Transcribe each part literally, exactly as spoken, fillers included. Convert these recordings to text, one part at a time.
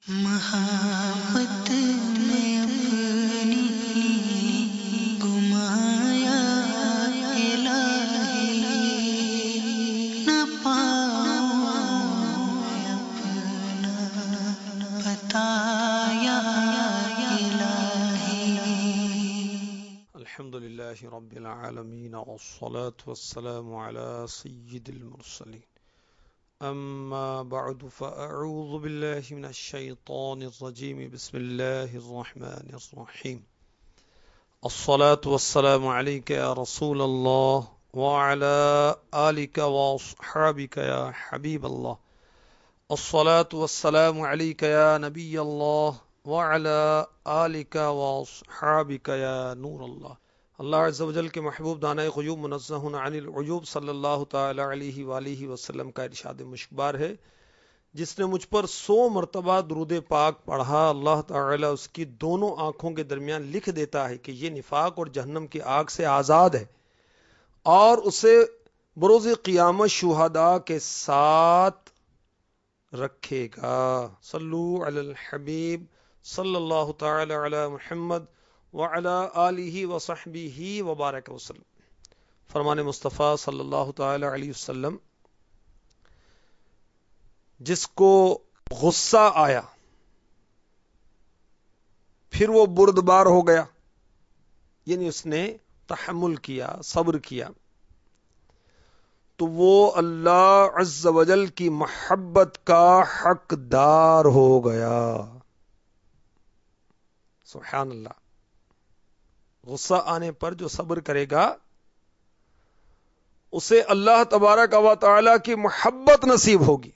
محبت میں اپنی گمایا الہی، نہ پاؤں میں اپنا بتایا الہی۔ الحمد للہ رب العالمین والصلاة والسلام على سید المرسلین، اما بعد فاعوذ باللہ من الشیطان الرجیم، بسم اللہ الرحمن الرحیم۔ الصلاة والسلام علیک یا رسول اللہ وعلى آلک واصحابک یا حبیب اللہ۔ الصلاة والسلام علیک یا نبی اللہ وعلى آلک واصحابک یا نور اللہ۔ اللہ عز و جل کے محبوب دانۂ غیوب منزہ عن العیوب صلی اللہ تعالی علیہ وآلہ وسلم کا ارشاد مشکبار ہے، جس نے مجھ پر سو مرتبہ درود پاک پڑھا، اللہ تعالی اس کی دونوں آنکھوں کے درمیان لکھ دیتا ہے کہ یہ نفاق اور جہنم کی آگ سے آزاد ہے، اور اسے بروز قیامت شہداء کے ساتھ رکھے گا۔ صلو علی الحبیب صلی اللہ تعالی علی محمد وعلی آلہ وصحبہ وبارک وسلم۔ فرمان مصطفیٰ صلی اللہ تعالی علیہ وسلم، جس کو غصہ آیا پھر وہ بردبار ہو گیا، یعنی اس نے تحمل کیا، صبر کیا، تو وہ اللہ عز و جل کی محبت کا حقدار ہو گیا۔ سبحان اللہ۔ غصہ آنے پر جو صبر کرے گا اسے اللہ تبارک و تعالی کی محبت نصیب ہوگی۔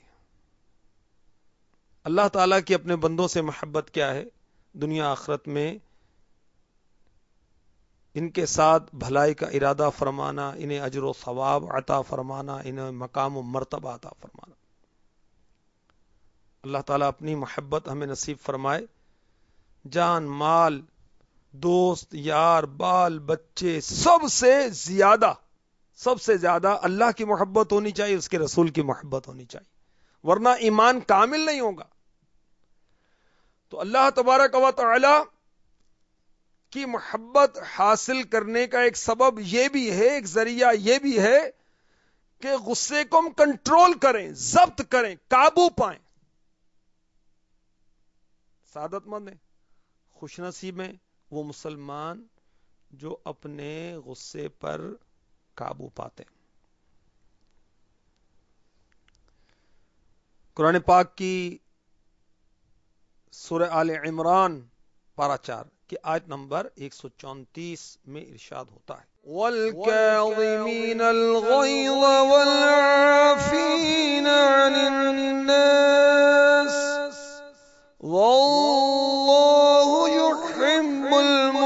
اللہ تعالیٰ کی اپنے بندوں سے محبت کیا ہے؟ دنیا آخرت میں ان کے ساتھ بھلائی کا ارادہ فرمانا، انہیں اجر و ثواب عطا فرمانا، انہیں مقام و مرتبہ عطا فرمانا۔ اللہ تعالیٰ اپنی محبت ہمیں نصیب فرمائے۔ جان، مال، دوست، یار، بال، بچے، سب سے زیادہ سب سے زیادہ اللہ کی محبت ہونی چاہیے، اس کے رسول کی محبت ہونی چاہیے، ورنہ ایمان کامل نہیں ہوگا۔ تو اللہ تبارک و تعالی کی محبت حاصل کرنے کا ایک سبب یہ بھی ہے، ایک ذریعہ یہ بھی ہے کہ غصے کو ہم کنٹرول کریں، ضبط کریں، قابو پائیں۔ سعادت مند ہیں، خوش نصیب ہیں وہ مسلمان جو اپنے غصے پر قابو پاتے ہیں۔ قرآن پاک کی سورہ آل عمران پارہ چار کی آیت نمبر ایک سو چونتیس میں ارشاد ہوتا ہے، وَالْكَاظِمِينَ الْغَيْظَ وَالْعَافِينَ عَنِ النَّاسِ وَاللَّهُ يُحِبُّ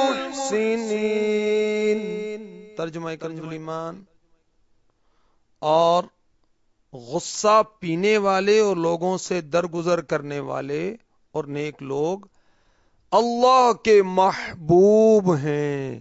الْمُحْسِنِينَ۔ ترجمہ کنز الایمان، اور غصہ پینے والے اور لوگوں سے درگزر کرنے والے اور نیک لوگ اللہ کے محبوب ہیں۔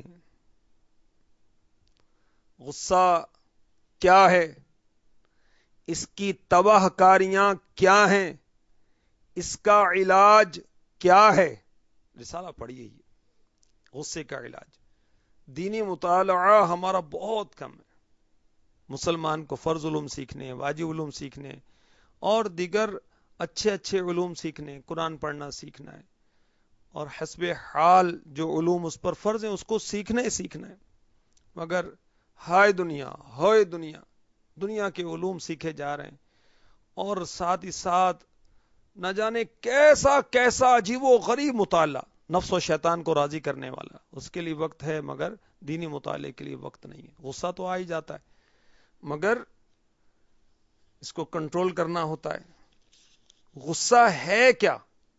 غصہ کیا ہے؟ اس کی تباہ کاریاں کیا ہیں؟ اس کا علاج کیا ہے؟ رسالہ پڑھیے یہ غصے کا علاج۔ دینی مطالعہ ہمارا بہت کم ہے۔ مسلمان کو فرض علوم سیکھنے، واجب علوم سیکھنے اور دیگر اچھے اچھے علوم سیکھنے، قرآن پڑھنا سیکھنا ہے، اور حسب حال جو علوم اس پر فرض ہیں اس کو سیکھنا ہی سیکھنا ہے، مگر ہائے دنیا ہائے دنیا دنیا کے علوم سیکھے جا رہے ہیں، اور ساتھ ہی ساتھ نہ جانے کیسا کیسا عجیب و غریب مطالعہ نفس و شیطان کو راضی کرنے والا، اس کے لیے وقت ہے مگر دینی مطالعے کے لیے وقت نہیں ہے۔ غصہ تو آ ہی جاتا ہے مگر اس کو کنٹرول کرنا ہوتا ہے۔ غصہ ہے کیا؟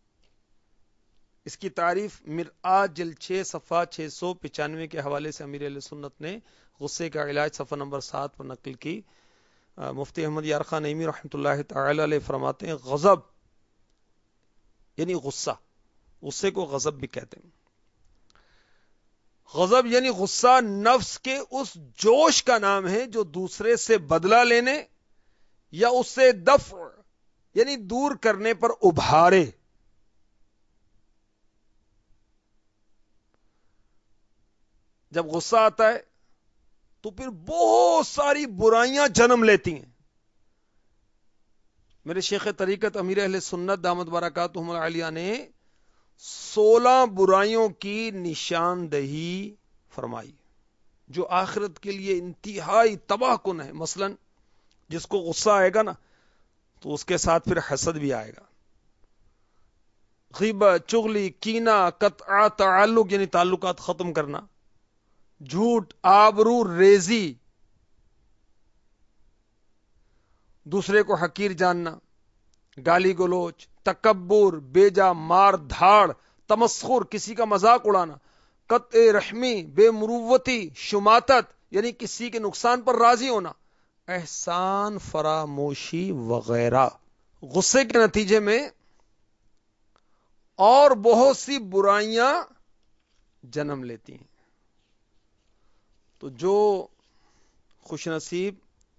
اس کی تعریف مرآت جلد چھ صفحہ چھ سو پچانوے کے حوالے سے امیر اہل سنت نے غصے کا علاج صفحہ نمبر سات پر نقل کی۔ مفتی احمد یار خان نعیمی رحمۃ اللہ تعالی علیہ فرماتے ہیں، غضب یعنی غصہ، غصے کو غضب بھی کہتے ہیں۔ غضب یعنی غصہ نفس کے اس جوش کا نام ہے جو دوسرے سے بدلہ لینے یا اس سے دفع یعنی دور کرنے پر ابھارے۔ جب غصہ آتا ہے تو پھر بہت ساری برائیاں جنم لیتی ہیں. میرے شیخ طریقت امیر اہل سنت دامت برکاتہم العالیہ نے سولہ برائیوں کی نشاندہی فرمائی جو آخرت کے لیے انتہائی تباہ کن ہے. مثلا جس کو غصہ آئے گا نا تو اس کے ساتھ پھر حسد بھی آئے گا. غیبت، چغلی، کینہ، قطع تعلق یعنی تعلقات ختم کرنا، جھوٹ، آبرو ریزی، دوسرے کو حقیر جاننا، گالی گلوچ، تکبر، بیجا مار دھاڑ، تمسخر کسی کا مذاق اڑانا، قطع رحمی، بے مروتی، شماتت یعنی کسی کے نقصان پر راضی ہونا، احسان فراموشی وغیرہ غصے کے نتیجے میں اور بہت سی برائیاں جنم لیتی ہیں. تو جو خوش نصیب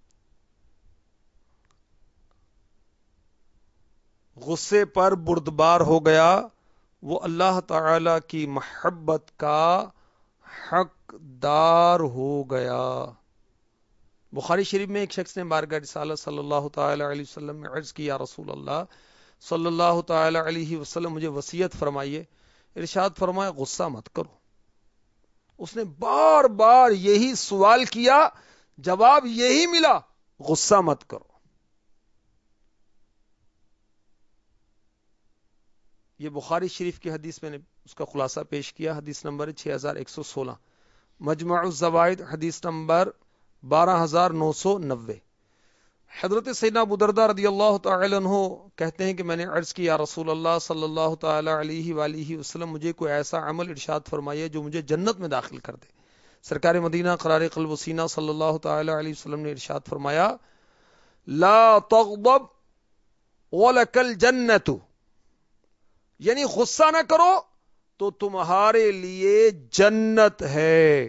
غصے پر بردبار ہو گیا وہ اللہ تعالی کی محبت کا حقدار ہو گیا. بخاری شریف میں ایک شخص نے بارگاہ رسالت صلی اللہ تعالی علیہ وسلم میں عرض کی، یا رسول اللہ صلی اللہ تعالی علیہ وسلم مجھے وصیت فرمائیے. ارشاد فرمایا غصہ مت کرو. اس نے بار بار یہی سوال کیا، جواب یہی ملا، غصہ مت کرو. یہ بخاری شریف کی حدیث میں نے اس کا خلاصہ پیش کیا. حدیث نمبر چھ ہزار ایک سو سولہ، مجمع الزوائد حدیث نمبر بارہ ہزار نو سو نوے. حضرت سیدنا ابو درداء رضی اللہ تعالی عنہ کہتے ہیں کہ میں نے عرض کی، یا رسول اللہ صلی اللہ تعالی علیہ وآلہ وسلم مجھے کوئی ایسا عمل ارشاد فرمائیے جو مجھے جنت میں داخل کر دے. سرکار مدینہ قرار قلب و سینہ صلی اللہ تعالی علیہ وسلم نے ارشاد فرمایا، لا تغضب ولک الجنت، یعنی غصہ نہ کرو تو تمہارے لیے جنت ہے.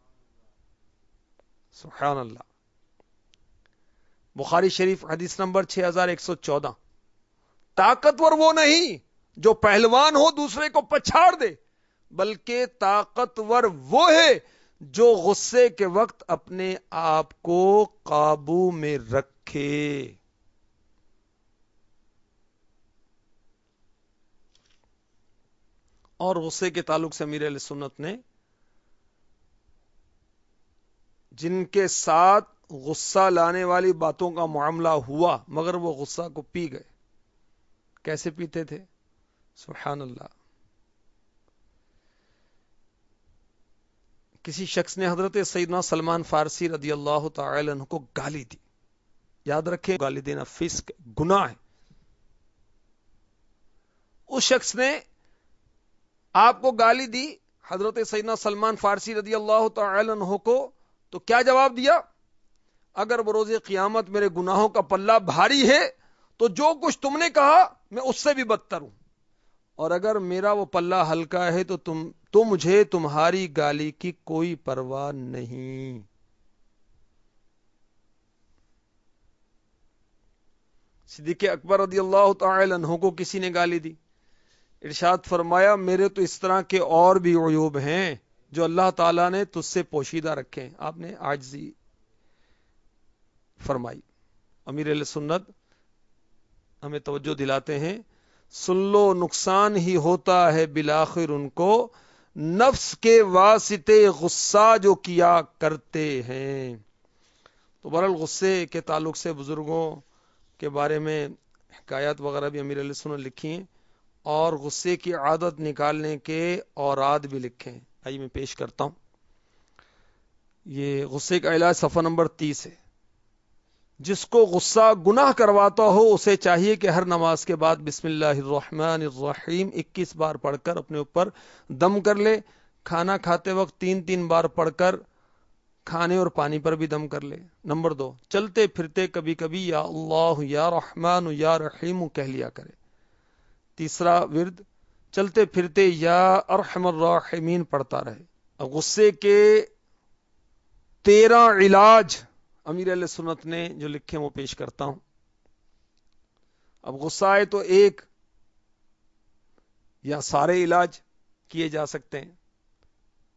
سبحان اللہ. بخاری شریف حدیث نمبر چھ ہزار ایک سو چودہ. طاقتور وہ نہیں جو پہلوان ہو دوسرے کو پچھاڑ دے، بلکہ طاقتور وہ ہے جو غصے کے وقت اپنے آپ کو قابو میں رکھے. اور غصے کے تعلق سے امیر اہل سنت نے جن کے ساتھ غصہ لانے والی باتوں کا معاملہ ہوا مگر وہ غصہ کو پی گئے. کیسے پیتے تھے؟ سبحان اللہ. کسی شخص نے حضرت سیدنا سلمان فارسی رضی اللہ تعالی عنہ کو گالی دی. یاد رکھیں گالی دینا فسق گناہ ہے. اس شخص نے آپ کو گالی دی حضرت سیدنا سلمان فارسی رضی اللہ تعالی عنہ کو، تو کیا جواب دیا؟ اگر بروز قیامت میرے گناہوں کا پلہ بھاری ہے تو جو کچھ تم نے کہا میں اس سے بھی بدتر ہوں، اور اگر میرا وہ پلہ ہلکا ہے تو تم تو مجھے تمہاری گالی کی کوئی پرواہ نہیں. صدیق اکبر رضی اللہ تعالی عنہ کو کسی نے گالی دی. ارشاد فرمایا، میرے تو اس طرح کے اور بھی عیوب ہیں جو اللہ تعالیٰ نے تجھ سے پوشیدہ رکھے. آپ نے عاجزی فرمائی. امیر اہل سنت ہمیں توجہ دلاتے ہیں، سن لو نقصان ہی ہوتا ہے بالآخر ان کو، نفس کے واسطے غصہ جو کیا کرتے ہیں. تو بہرحال غصے کے تعلق سے بزرگوں کے بارے میں حکایات وغیرہ بھی امیر اہل سنت لکھی ہیں، اور غصے کی عادت نکالنے کے اوراد بھی لکھے ہیں. آئیے میں پیش کرتا ہوں. یہ غصے کا علاج صفحہ نمبر تیس ہے. جس کو غصہ گناہ کرواتا ہو اسے چاہیے کہ ہر نماز کے بعد بسم اللہ الرحمن الرحیم اکیس بار پڑھ کر اپنے اوپر دم کر لے. کھانا کھاتے وقت تین تین بار پڑھ کر کھانے اور پانی پر بھی دم کر لے. نمبر دو، چلتے پھرتے کبھی کبھی یا اللہ یا رحمان یا رحیم کہہ لیا کرے. تیسرا ورد، چلتے پھرتے یا ارحم الراحمین پڑھتا رہے. غصے کے تیرہ علاج امیر اہل سنت نے جو لکھے وہ پیش کرتا ہوں. اب غصہ آئے تو ایک یا سارے علاج کیے جا سکتے ہیں.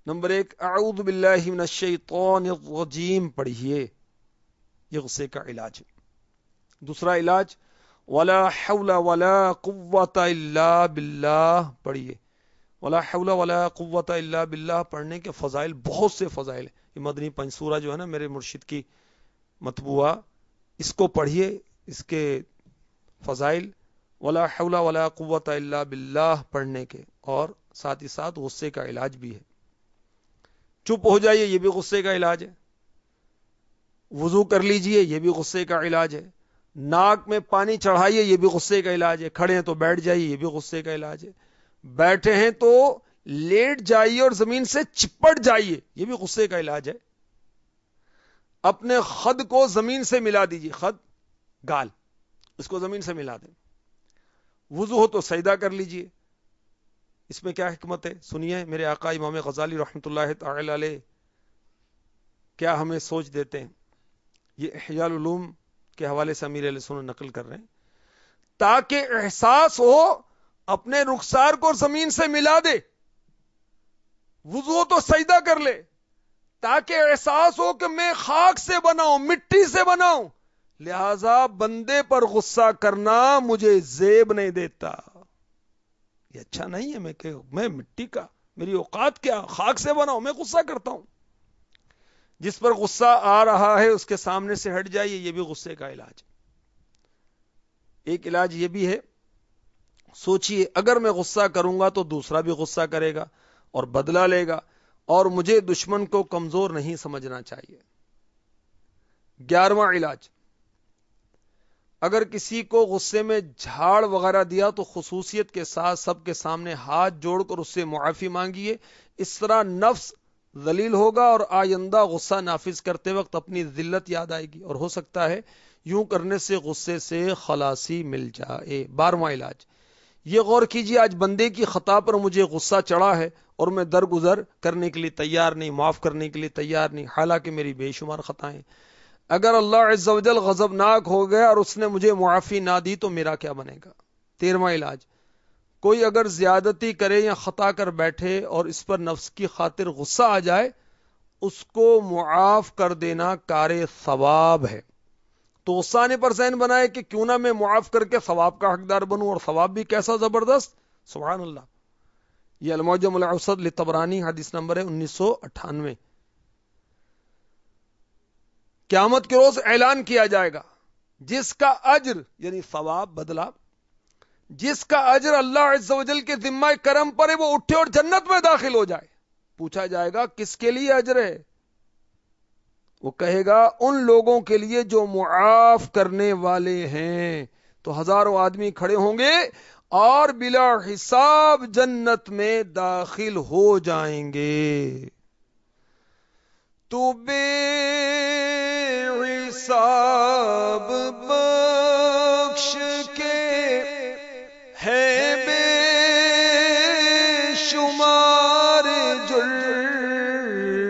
نمبر ایک اعوذ باللہ من الشیطان الرجیم پڑھیے، یہ غصے کا علاج ہے۔ دوسرا علاج ولا حول ولا قوت الا باللہ پڑھیے، ولا حول ولا قوت الا باللہ پڑھنے کے فضائل بہت سے فضائل ہیں۔ یہ مدنی پنسورہ جو ہے نا میرے مرشد کی مطبوعہ، اس کو پڑھیے، اس کے فضائل ولا حول ولا قوت الا باللہ پڑھنے کے، اور ساتھ ہی ساتھ غصے کا علاج بھی ہے۔ چپ ہو جائیے، یہ بھی غصے کا علاج ہے۔ وضو کر لیجئے، یہ بھی غصے کا علاج ہے۔ ناک میں پانی چڑھائیے، یہ بھی غصے کا علاج ہے۔ کھڑے ہیں تو بیٹھ جائیے، یہ بھی غصے کا علاج ہے۔ بیٹھے ہیں تو لیٹ جائیے اور زمین سے چپٹ جائیے، یہ بھی غصے کا علاج ہے۔ اپنے خد کو زمین سے ملا دیجیے، خد گال، اس کو زمین سے ملا دیں۔ وضو ہو تو سجدہ کر لیجئے۔ اس میں کیا حکمت ہے سنیے، میرے آقا امام غزالی رحمۃ اللہ تعالی علیہ کیا ہمیں سوچ دیتے ہیں۔ یہ احیاء العلوم کے حوالے سے امیر علیہ سنت نقل کر رہے ہیں۔ تاکہ احساس ہو اپنے رخسار کو زمین سے ملا دے، وضو ہو تو سجدہ کر لے، تاکہ احساس ہو کہ میں خاک سے بنا ہوں، مٹی سے بنا ہوں، لہذا بندے پر غصہ کرنا مجھے زیب نہیں دیتا، یہ اچھا نہیں ہے۔ میں کہ میں مٹی کا، میری اوقات کیا، خاک سے بنا ہوں، میں غصہ کرتا ہوں۔ جس پر غصہ آ رہا ہے اس کے سامنے سے ہٹ جائیے، یہ بھی غصے کا علاج۔ ایک علاج یہ بھی ہے، سوچئے اگر میں غصہ کروں گا تو دوسرا بھی غصہ کرے گا اور بدلہ لے گا، اور مجھے دشمن کو کمزور نہیں سمجھنا چاہیے۔ گیارہواں علاج، اگر کسی کو غصے میں جھاڑ وغیرہ دیا تو خصوصیت کے ساتھ سب کے سامنے ہاتھ جوڑ کر اس سے معافی مانگیے، اس طرح نفس ذلیل ہوگا اور آئندہ غصہ نافذ کرتے وقت اپنی ذلت یاد آئے گی، اور ہو سکتا ہے یوں کرنے سے غصے سے خلاصی مل جائے۔ بارہواں علاج، یہ غور کیجیے آج بندے کی خطا پر مجھے غصہ چڑھا ہے اور میں درگزر کرنے کے لیے تیار نہیں، معاف کرنے کے لیے تیار نہیں، حالانکہ میری بے شمار خطائیں۔ اگر اللہ عز و جل غضبناک ہو گیا اور اس نے مجھے معافی نہ دی تو میرا کیا بنے گا؟ تیرہواں علاج، کوئی اگر زیادتی کرے یا خطا کر بیٹھے اور اس پر نفس کی خاطر غصہ آ جائے، اس کو معاف کر دینا کار ثواب ہے۔ تو غصہ آنے پر ذہن بنائے کہ کیوں نہ میں معاف کر کے ثواب کا حقدار بنوں، اور ثواب بھی کیسا زبردست، سبحان اللہ۔ یہ المعجم الاوسط لطبرانی حدیث نمبر ہے انیس سو اٹھانوے۔ قیامت کے روز اعلان کیا جائے گا، جس کا اجر یعنی ثواب، بدلہ، جس کا اجر اللہ عز و جل کے ذمہ کرم پر ہے وہ اٹھے اور جنت میں داخل ہو جائے۔ پوچھا جائے گا کس کے لیے اجر ہے؟ وہ کہے گا ان لوگوں کے لیے جو معاف کرنے والے ہیں۔ تو ہزاروں آدمی کھڑے ہوں گے اور بلا حساب جنت میں داخل ہو جائیں گے۔ تو بے حساب بخش کے ہے بے شمار جرم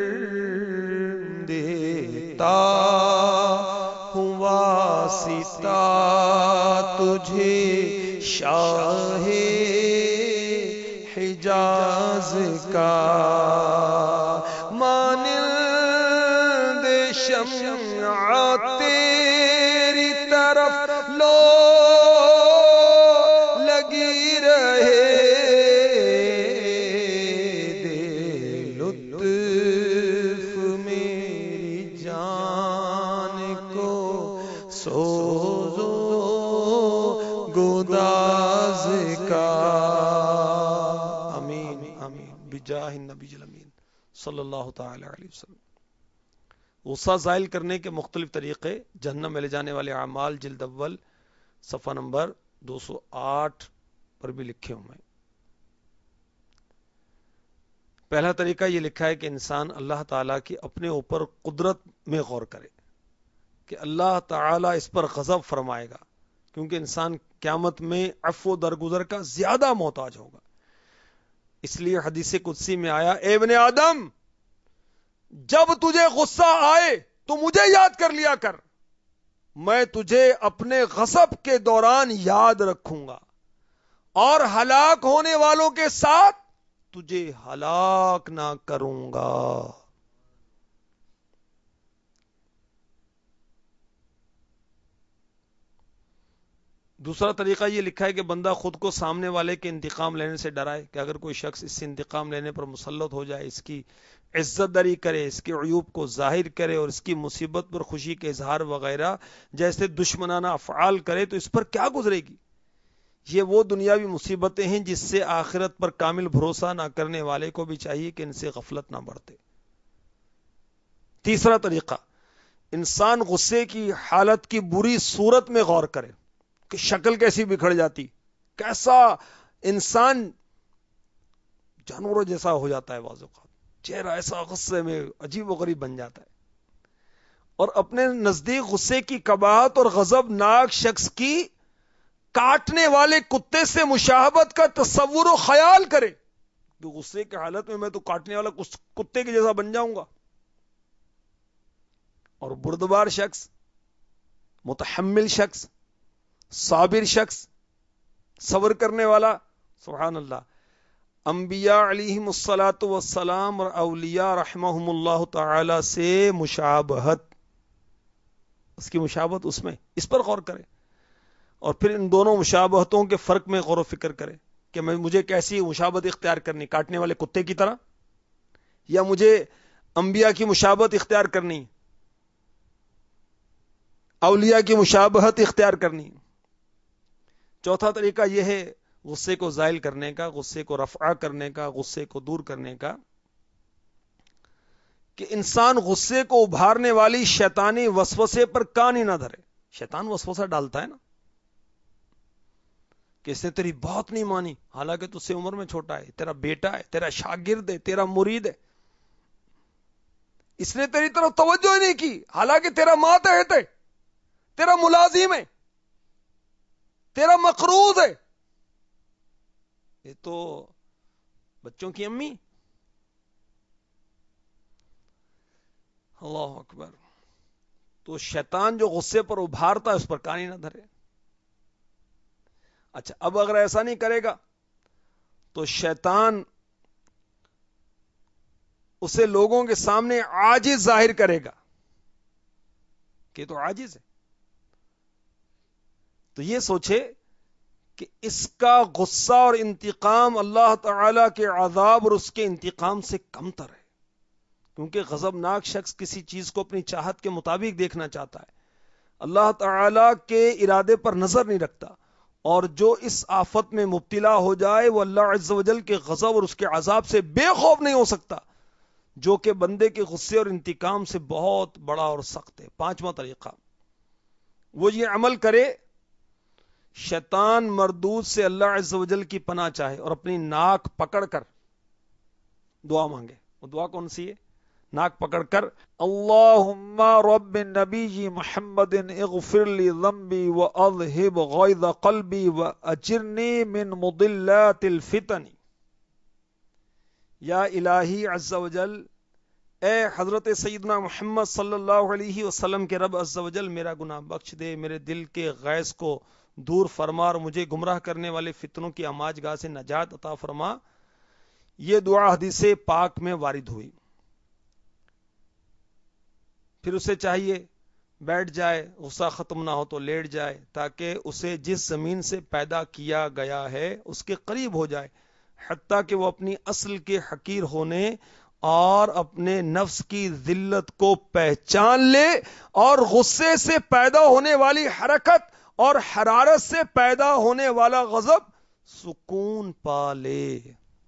دیتا ہوں واسطہ تجھے شاہ حجاز کا، مانند شمع تیری طرف لو لگی رہے، دے لطف میری جان کو سوزو گداز کا۔ آمین آمین بجاہ النبی الامین صلی اللہ تعالی علیہ وسلم۔ غصہ زائل کرنے کے مختلف طریقے، جہنم میں لے جانے والے اعمال، جلد اول صفحہ نمبر دو سو آٹھ پر بھی لکھے ہوئے ہیں۔ پہلا طریقہ یہ لکھا ہے کہ انسان اللہ تعالیٰ کی اپنے اوپر قدرت میں غور کرے کہ اللہ تعالیٰ اس پر غضب فرمائے گا، کیونکہ انسان قیامت میں عفو درگزر کا زیادہ محتاج ہوگا۔ اس لیے حدیث قدسی میں آیا، اے ابن آدم، جب تجھے غصہ آئے تو مجھے یاد کر لیا کر، میں تجھے اپنے غضب کے دوران یاد رکھوں گا، اور ہلاک ہونے والوں کے ساتھ تجھے ہلاک نہ کروں گا. دوسرا طریقہ یہ لکھا ہے کہ بندہ خود کو سامنے والے کے انتقام لینے سے ڈرائے کہ اگر کوئی شخص اس سے انتقام لینے پر مسلط ہو جائے، اس کی عزت داری کرے، اس کے عیوب کو ظاہر کرے اور اس کی مصیبت پر خوشی کے اظہار وغیرہ جیسے دشمنانہ افعال کرے تو اس پر کیا گزرے گی؟ یہ وہ دنیاوی مصیبتیں ہیں جس سے آخرت پر کامل بھروسہ نہ کرنے والے کو بھی چاہیے کہ ان سے غفلت نہ برتے. تیسرا طریقہ، انسان غصے کی حالت کی بری صورت میں غور کرے کہ شکل کیسی بکھر جاتی، کیسا انسان جانوروں جیسا ہو جاتا ہے، بعض اوقات چہرہ ایسا غصے میں عجیب و غریب بن جاتا ہے، اور اپنے نزدیک غصے کی قباحت اور غضب ناک شخص کی کاٹنے والے کتے سے مشابہت کا تصور و خیال کرے کہ غصے کی حالت میں میں تو کاٹنے والا کتے کے جیسا بن جاؤں گا. اور بردبار شخص، متحمل شخص، صابر شخص، صبر کرنے والا، سبحان اللہ، انبیاء علیہم الصلاۃ والسلام اور اولیاء رحمہم اللہ تعالی سے مشابہت، اس کی مشابہت اس میں، اس پر غور کرے اور پھر ان دونوں مشابہتوں کے فرق میں غور و فکر کرے کہ میں مجھے کیسی مشابہت اختیار کرنی، کاٹنے والے کتے کی طرح، یا مجھے انبیاء کی مشابہت اختیار کرنی، اولیاء کی مشابہت اختیار کرنی. چوتھا طریقہ یہ ہے غصے کو زائل کرنے کا، غصے کو رفع کرنے کا، غصے کو دور کرنے کا، کہ انسان غصے کو ابھارنے والی شیطانی وسوسے پر کان ہی نہ دھرے. شیطان وسوسہ ڈالتا ہے نا کہ اس نے تیری بات نہیں مانی، حالانکہ تجھ سے عمر میں چھوٹا ہے، تیرا بیٹا ہے، تیرا شاگرد ہے، تیرا مرید ہے، اس نے تیری طرف توجہ نہیں کی، حالانکہ تیرا ماتحت ہے، تیرا ملازم ہے، تیرا مقروض ہے. یہ تو بچوں کی امی. اللہ اکبر. تو شیطان جو غصے پر ابھارتا ہے اس پر کان ہی نہ دھرے. اچھا، اب اگر ایسا نہیں کرے گا تو شیطان اسے لوگوں کے سامنے عاجز ظاہر کرے گا کہ تو عاجز ہے. تو یہ سوچے کہ اس کا غصہ اور انتقام اللہ تعالی کے عذاب اور اس کے انتقام سے کم تر ہے، کیونکہ غضبناک شخص کسی چیز کو اپنی چاہت کے مطابق دیکھنا چاہتا ہے، اللہ تعالی کے ارادے پر نظر نہیں رکھتا، اور جو اس آفت میں مبتلا ہو جائے وہ اللہ عز و جل کے غضب اور اس کے عذاب سے بے خوف نہیں ہو سکتا، جو کہ بندے کے غصے اور انتقام سے بہت بڑا اور سخت ہے. پانچواں طریقہ، وہ یہ عمل کرے شیطان مردود سے اللہ عز و جل کی پناہ چاہے اور اپنی ناک پکڑ کر دعا مانگے. وہ دعا کون سی ہے؟ ناک پکڑ کر اللہم رب نبی محمد اغفر لی ذنبی واذہب غیظ قلبی واجرنی من مضلات الفتن. یا الہی عز و جل، اے حضرت سیدنا محمد صلی اللہ علیہ وسلم کے رب عز و جل، میرا گناہ بخش دے، میرے دل کے غیظ کو دور فرما اور مجھے گمراہ کرنے والے فتنوں کی آماج گاہ سے نجات عطا فرما. یہ دعا حدیث پاک میں وارد ہوئی. پھر اسے چاہیے بیٹھ جائے، غصہ ختم نہ ہو تو لیٹ جائے، تاکہ اسے جس زمین سے پیدا کیا گیا ہے اس کے قریب ہو جائے، حتیٰ کہ وہ اپنی اصل کے حقیر ہونے اور اپنے نفس کی ذلت کو پہچان لے اور غصے سے پیدا ہونے والی حرکت اور حرارت سے پیدا ہونے والا غضب سکون پا لے.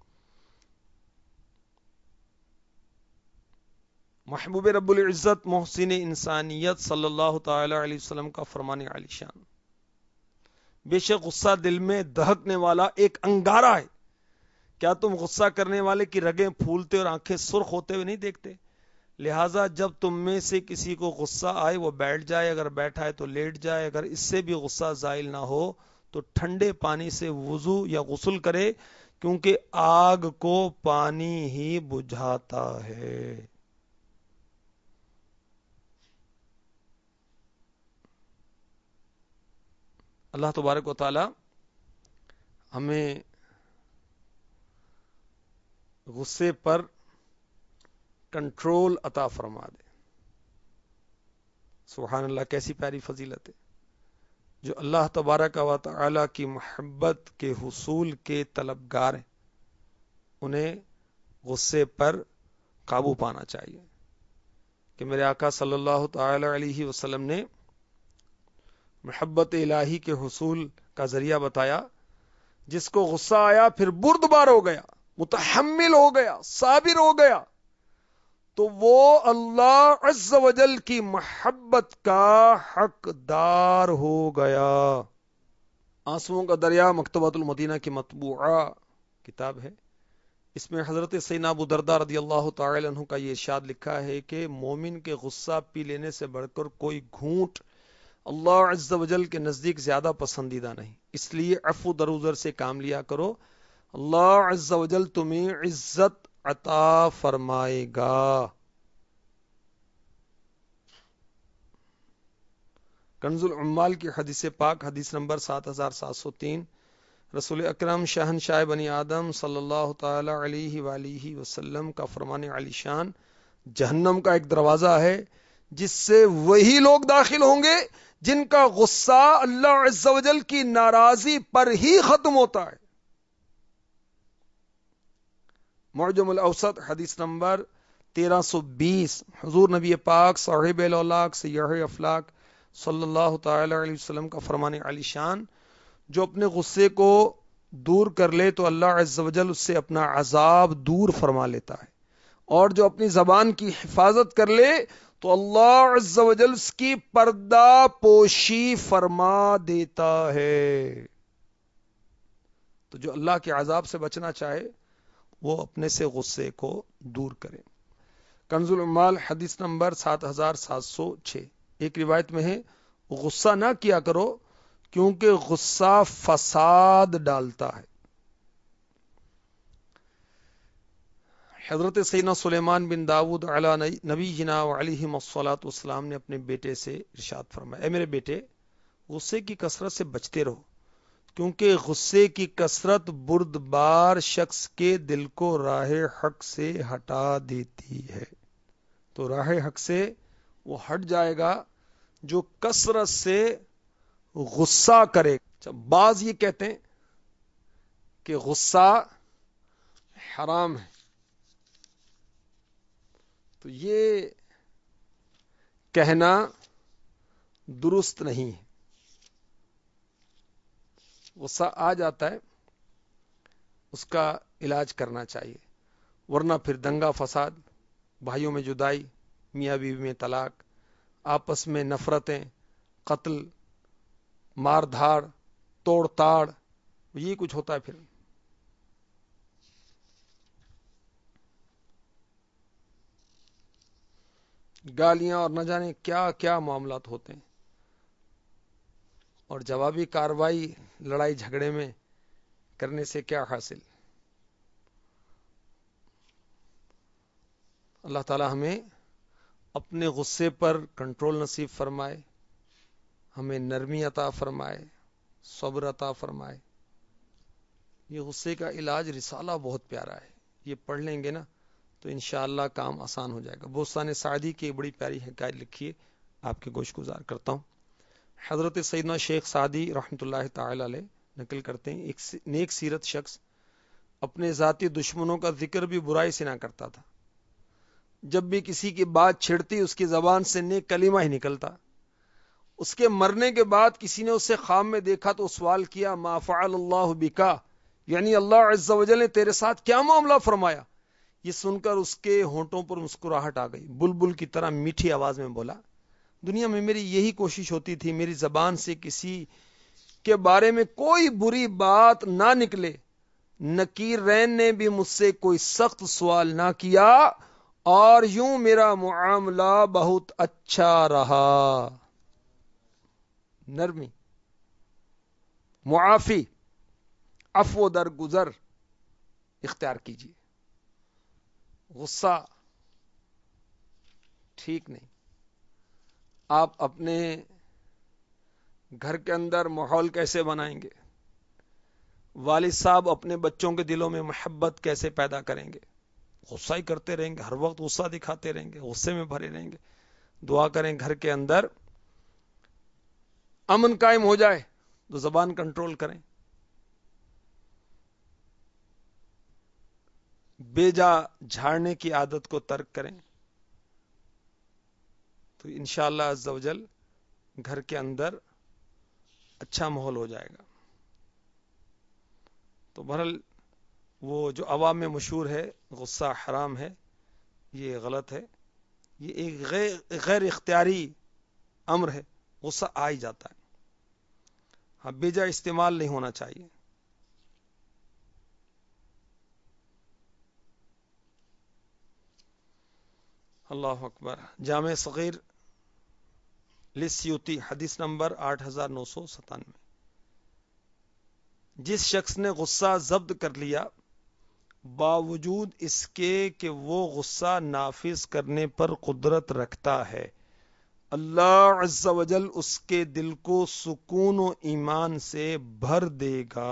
محبوب رب العزت محسن انسانیت صلی اللہ تعالی علیہ وسلم کا فرمان عالی شان، بے شک غصہ دل میں دہکنے والا ایک انگارہ ہے. کیا تم غصہ کرنے والے کی رگیں پھولتے اور آنکھیں سرخ ہوتے ہوئے نہیں دیکھتے؟ لہٰذا جب تم میں سے کسی کو غصہ آئے وہ بیٹھ جائے، اگر بیٹھا ہے تو لیٹ جائے، اگر اس سے بھی غصہ زائل نہ ہو تو ٹھنڈے پانی سے وضو یا غسل کرے، کیونکہ آگ کو پانی ہی بجھاتا ہے. اللہ تبارک و تعالی ہمیں غصے پر کنٹرول عطا فرما دے. سبحان اللہ، کیسی پیاری فضیلت ہے. جو اللہ تبارک و تعالی کی محبت کے حصول کے طلبگار ہیں انہیں غصے پر قابو پانا چاہیے. کہ میرے آقا صلی اللہ تعالی علیہ وسلم نے محبت الہی کے حصول کا ذریعہ بتایا. جس کو غصہ آیا پھر بردبار ہو گیا، متحمل ہو گیا، صابر ہو گیا، تو وہ اللہ عز و جل کی محبت کا حقدار ہو گیا. آنسوؤں کا دریا مکتبۃ المدینہ کی مطبوعہ کتاب ہے. اس میں حضرت سیدنا ابو درداء رضی اللہ تعالی عنہ کا یہ ارشاد لکھا ہے کہ مومن کے غصہ پی لینے سے بڑھ کر کوئی گھونٹ اللہ عز و جل کے نزدیک زیادہ پسندیدہ نہیں. اس لیے عفو درگزر سے کام لیا کرو، اللہ عز و جل تمہیں عزت عطا فرمائے گا. کنز العمال کی حدیث پاک حدیث نمبر سات ہزار سات سو تین، رسول اکرم شہنشاہ بنی آدم صلی اللہ تعالی علیہ وآلہ وسلم کا فرمان علی شان، جہنم کا ایک دروازہ ہے جس سے وہی لوگ داخل ہوں گے جن کا غصہ اللہ عز و جل کی ناراضی پر ہی ختم ہوتا ہے. معجم الاوسط حدیث نمبر تیرہ سو بیس، حضور نبی پاک صاحب الاولاق سیاح افلاق صلی اللہ تعالی علیہ وسلم کا فرمان علی شان، جو اپنے غصے کو دور کر لے تو اللہ عز و جل اس سے اپنا عذاب دور فرما لیتا ہے، اور جو اپنی زبان کی حفاظت کر لے تو اللہ عز و جل اس کی پردہ پوشی فرما دیتا ہے. تو جو اللہ کے عذاب سے بچنا چاہے وہ اپنے سے غصے کو دور کرے. کنز العمال حدیث نمبر سات ہزار سات سو چھ. ایک روایت میں ہے غصہ نہ کیا کرو کیونکہ غصہ فساد ڈالتا ہے. حضرت سیدنا سلیمان بن داؤد علی نبینا وعلیہم الصلاۃ والسلام نے اپنے بیٹے سے ارشاد فرمایا، اے میرے بیٹے، غصے کی کثرت سے بچتے رہو کیونکہ غصے کی کثرت بردبار شخص کے دل کو راہ حق سے ہٹا دیتی ہے. تو راہ حق سے وہ ہٹ جائے گا جو کثرت سے غصہ کرے. بعض یہ کہتے ہیں کہ غصہ حرام ہے، تو یہ کہنا درست نہیں ہے. غصہ آ جاتا ہے اس کا علاج کرنا چاہیے، ورنہ پھر دنگا فساد، بھائیوں میں جدائی، میاں بیوی میں طلاق، آپس میں نفرتیں، قتل، مار دھاڑ، توڑ تاڑ، یہ کچھ ہوتا ہے. پھر گالیاں اور نہ جانے کیا کیا معاملات ہوتے ہیں، اور جوابی کارروائی لڑائی جھگڑے میں کرنے سے کیا حاصل. اللہ تعالی ہمیں اپنے غصے پر کنٹرول نصیب فرمائے، ہمیں نرمی عطا فرمائے، صبر عطا فرمائے. یہ غصے کا علاج رسالہ بہت پیارا ہے، یہ پڑھ لیں گے نا تو انشاءاللہ کام آسان ہو جائے گا. بوستان سعدی کی بڑی پیاری حکایت لکھی ہے، آپ کے گوش گزار کرتا ہوں. حضرت سیدنا شیخ سعدی رحمۃ اللہ تعالی علیہ نقل کرتے ہیں، ایک نیک سیرت شخص اپنے ذاتی دشمنوں کا ذکر بھی برائی سے نہ کرتا تھا. جب بھی کسی کی بات چھڑتی اس کی زبان سے نیک کلمہ ہی نکلتا. اس کے مرنے کے بعد کسی نے اسے خواب میں دیکھا تو سوال کیا، ما فعل اللہ بکا، یعنی اللہ عز و جل نے تیرے ساتھ کیا معاملہ فرمایا. یہ سن کر اس کے ہونٹوں پر مسکراہٹ آ گئی. بلبل کی طرح میٹھی آواز میں بولا، دنیا میں میری یہی کوشش ہوتی تھی میری زبان سے کسی کے بارے میں کوئی بری بات نہ نکلے. نکیر رین نے بھی مجھ سے کوئی سخت سوال نہ کیا اور یوں میرا معاملہ بہت اچھا رہا. نرمی، معافی، عفو در گزر اختیار کیجیے. غصہ ٹھیک نہیں. آپ اپنے گھر کے اندر ماحول کیسے بنائیں گے؟ والد صاحب اپنے بچوں کے دلوں میں محبت کیسے پیدا کریں گے؟ غصہ ہی کرتے رہیں گے، ہر وقت غصہ دکھاتے رہیں گے، غصے میں بھرے رہیں گے. دعا کریں گھر کے اندر امن قائم ہو جائے تو زبان کنٹرول کریں. بیجا جھاڑنے کی عادت کو ترک کریں تو انشاءاللہ عز و جل گھر کے اندر اچھا ماحول ہو جائے گا. تو بہرحال وہ جو عوام میں مشہور ہے غصہ حرام ہے، یہ غلط ہے. یہ ایک غیر, غیر اختیاری امر ہے، غصہ آ ہی جاتا ہے. ہاں بیجا استعمال نہیں ہونا چاہیے. اللہ اکبر. جامع صغیر للسیوطی حدیث نمبر آٹھ ہزار نو سو ستانوے. جس شخص نے غصہ ضبط کر لیا باوجود اس کے کہ وہ غصہ نافذ کرنے پر قدرت رکھتا ہے، اللہ عز و جل اس کے دل کو سکون و ایمان سے بھر دے گا.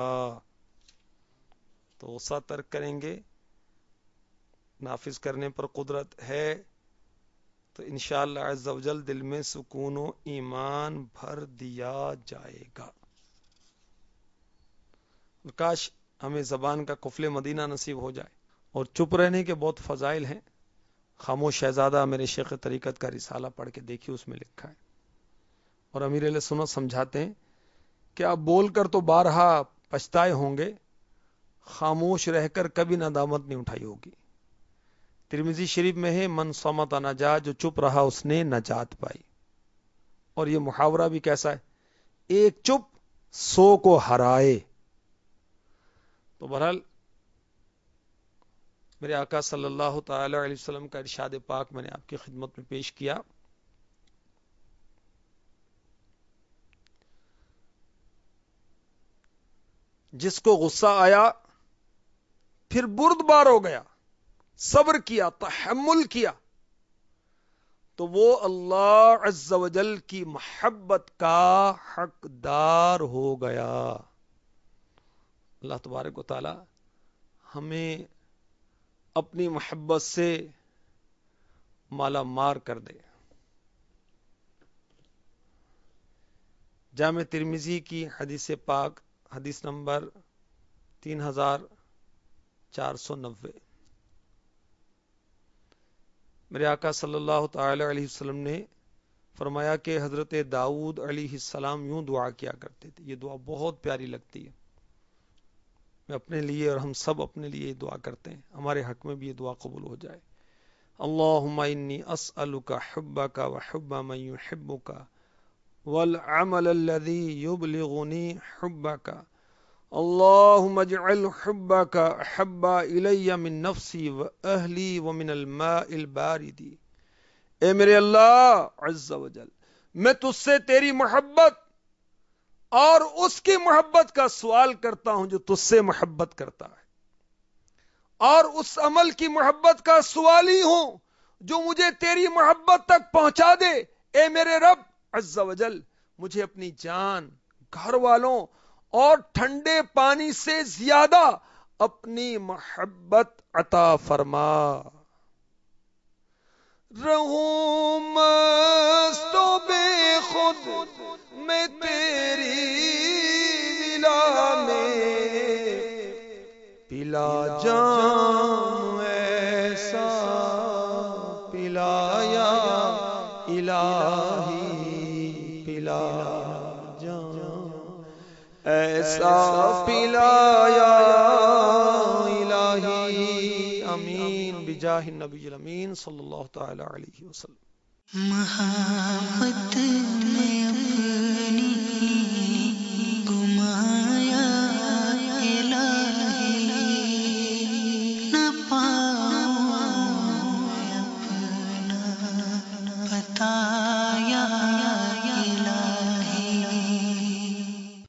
تو غصہ ترک کریں گے، نافذ کرنے پر قدرت ہے تو انشاءاللہ عز و جل دل میں سکون و ایمان بھر دیا جائے گا. کاش ہمیں زبان کا قفل مدینہ نصیب ہو جائے. اور چپ رہنے کے بہت فضائل ہیں. خاموش شہزادہ میرے شیخ طریقت کا رسالہ پڑھ کے دیکھیے، اس میں لکھا ہے. اور امیر اہل سنت سمجھاتے ہیں کہ آپ بول کر تو بارہا پچھتائے ہوں گے، خاموش رہ کر کبھی ندامت نہیں اٹھائی ہوگی. ترمذی شریف میں ہے من صمت نجا، جو چپ رہا اس نے نجات پائی. اور یہ محاورہ بھی کیسا ہے، ایک چپ سو کو ہرائے. تو بہرحال میرے آقا صلی اللہ تعالی علیہ وسلم کا ارشاد پاک میں نے آپ کی خدمت میں پیش کیا. جس کو غصہ آیا پھر بردبار ہو گیا، صبر کیا، تحمل کیا، تو وہ اللہ عز و جل کی محبت کا حقدار ہو گیا. اللہ تبارک و تعالی ہمیں اپنی محبت سے مالا مار کر دے. جامع ترمذی کی حدیث پاک حدیث نمبر تین ہزار چار سو نوے. میرے آقا صلی اللہ تعالی علیہ وسلم نے فرمایا کہ حضرت داؤد علیہ السلام یوں دعا کیا کرتے تھے. یہ دعا بہت پیاری لگتی ہے. میں اپنے لیے اور ہم سب اپنے لیے دعا کرتے ہیں، ہمارے حق میں بھی یہ دعا قبول ہو جائے. اللہم انی اسألک حبک وحب من یحبک والعمل الذی یبلغنی حبک. اللہم اجعل حبک احب الی من نفسی واہلی ومن الماء البارد. اے میرے اللہ عز و جل، میں تجھ سے تیری محبت اور اس کی محبت کا سوال کرتا ہوں جو تجھ سے محبت کرتا ہے، اور اس عمل کی محبت کا سوالی ہوں جو مجھے تیری محبت تک پہنچا دے. اے میرے رب عز و جل، مجھے اپنی جان، گھر والوں اور ٹھنڈے پانی سے زیادہ اپنی محبت عطا فرما. رہوں مست و بے خود میں تیری ولا میں، پلا جام ایسا پلایا الہی، پلا جام ایسا پلایا الہی. امین بجاہ النبی الامین صلی اللہ تعالی علیہ وسلم. محبت میں